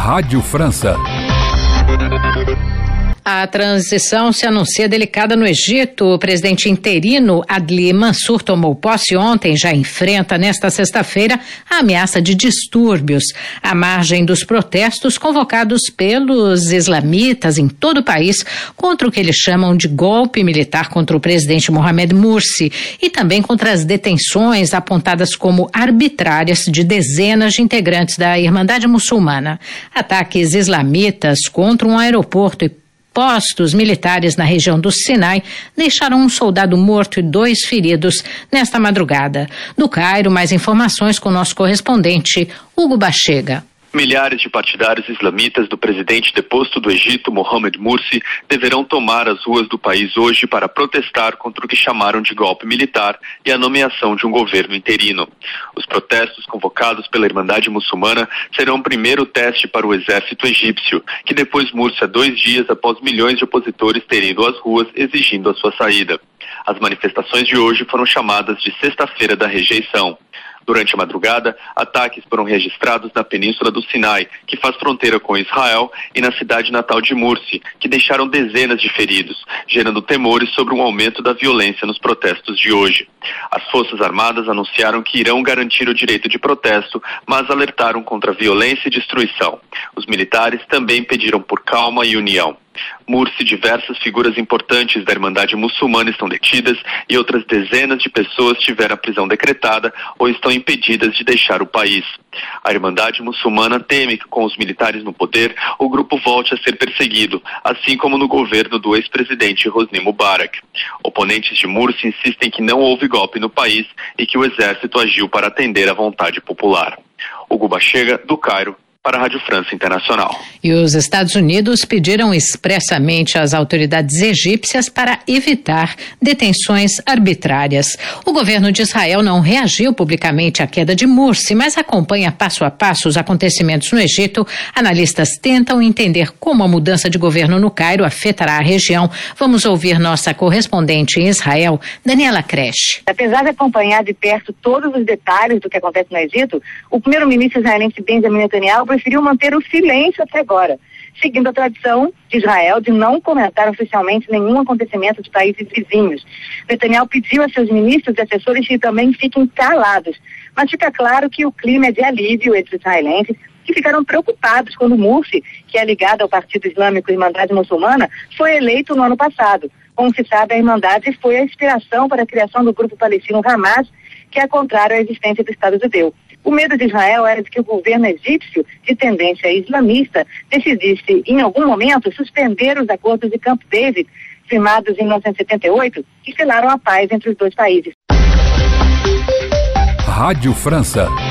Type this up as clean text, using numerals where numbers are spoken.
Rádio França. A transição se anuncia delicada no Egito. O presidente interino Adli Mansur tomou posse ontem, já enfrenta nesta sexta-feira a ameaça de distúrbios, à margem dos protestos convocados pelos islamitas em todo o país contra o que eles chamam de golpe militar contra o presidente Mohamed Morsi e também contra as detenções apontadas como arbitrárias de dezenas de integrantes da Irmandade Muçulmana. Ataques islamitas contra um aeroporto e postos militares na região do Sinai deixaram um soldado morto e 2 feridos nesta madrugada. Do Cairo, mais informações com o nosso correspondente, Hugo Bachega. Milhares de partidários islamitas do presidente deposto do Egito, Mohamed Morsi, deverão tomar as ruas do país hoje para protestar contra o que chamaram de golpe militar e a nomeação de um governo interino. Os protestos convocados pela Irmandade Muçulmana serão o primeiro teste para o exército egípcio, que depois Morsi há 2 dias após milhões de opositores terem ido às ruas exigindo a sua saída. As manifestações de hoje foram chamadas de Sexta-feira da Rejeição. Durante a madrugada, ataques foram registrados na península do Sinai, que faz fronteira com Israel, e na cidade natal de Morsi, que deixaram dezenas de feridos, gerando temores sobre um aumento da violência nos protestos de hoje. As Forças Armadas anunciaram que irão garantir o direito de protesto, mas alertaram contra violência e destruição. Os militares também pediram por calma e união. Morsi, diversas figuras importantes da Irmandade Muçulmana estão detidas e outras dezenas de pessoas tiveram a prisão decretada ou estão impedidas de deixar o país. A Irmandade Muçulmana teme que, com os militares no poder, o grupo volte a ser perseguido, assim como no governo do ex-presidente Hosni Mubarak. Oponentes de Morsi insistem que não houve golpe no país e que o exército agiu para atender à vontade popular. Hugo Bachega, do Cairo, para a Rádio França Internacional. E os Estados Unidos pediram expressamente às autoridades egípcias para evitar detenções arbitrárias. O governo de Israel não reagiu publicamente à queda de Morsi, mas acompanha passo a passo os acontecimentos no Egito. Analistas tentam entender como a mudança de governo no Cairo afetará a região. Vamos ouvir nossa correspondente em Israel, Daniela Kresh. Apesar de acompanhar de perto todos os detalhes do que acontece no Egito, o primeiro-ministro israelense Benjamin Netanyahu preferiu manter o silêncio até agora, seguindo a tradição de Israel de não comentar oficialmente nenhum acontecimento de países vizinhos. Netanyahu pediu a seus ministros e assessores que também fiquem calados, mas fica claro que o clima é de alívio entre os israelenses, que ficaram preocupados quando Morsi, que é ligado ao Partido Islâmico Irmandade Muçulmana, foi eleito no ano passado. Como se sabe, a Irmandade foi a inspiração para a criação do grupo palestino Hamas, que é contrário à existência do Estado judeu. O medo de Israel era de que o governo egípcio, de tendência islamista, decidisse, em algum momento, suspender os acordos de Camp David, firmados em 1978, que selaram a paz entre os 2 países. Rádio França.